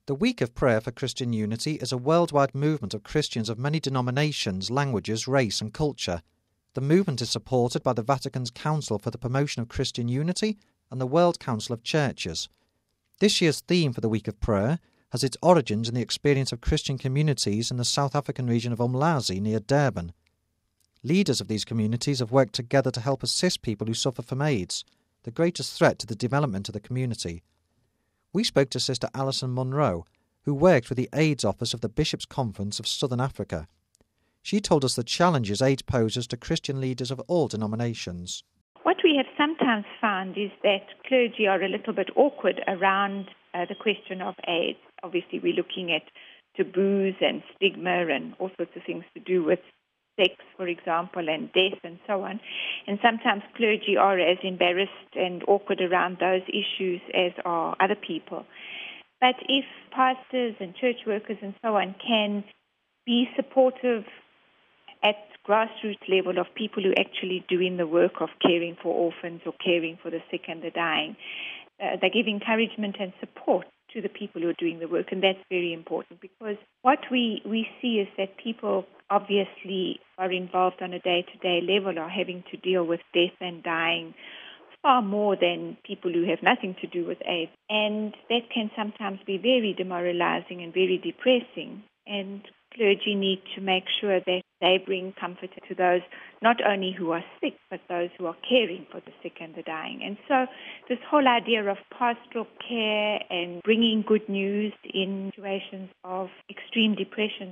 The Week of Prayer for Christian Unity is a worldwide movement of Christians of many denominations, languages, race and culture. The movement is supported by the Vatican's Council for the Promotion of Christian Unity and the World Council of Churches. This year's theme for the Week of Prayer has its origins in the experience of Christian communities in the South African region of Umlazi near Durban. Leaders of these communities have worked together to help assist people who suffer from AIDS, the greatest threat to the development of the community. We spoke to Sister Alison Munro, who worked with the AIDS Office of the Bishops' Conference of Southern Africa. She told us the challenges AIDS poses to Christian leaders of all denominations. What we have sometimes found is that clergy are a little bit awkward around the question of AIDS. Obviously, we're looking at taboos and stigma and all sorts of things to do with sex, for example, and death and so on. And sometimes clergy are as embarrassed and awkward around those issues as are other people. But if pastors and church workers and so on can be supportive at grassroots level of people who actually doing the work of caring for orphans or caring for the sick and the dying, they give encouragement and support to the people who are doing the work, and that's very important because what we see is that people obviously are involved on a day-to-day level, are having to deal with death and dying far more than people who have nothing to do with AIDS, and that can sometimes be very demoralizing and very depressing, and clergy need to make sure that they bring comfort to those not only who are sick, but those who are caring for the sick and the dying. And so this whole idea of pastoral care and bringing good news in situations of extreme depression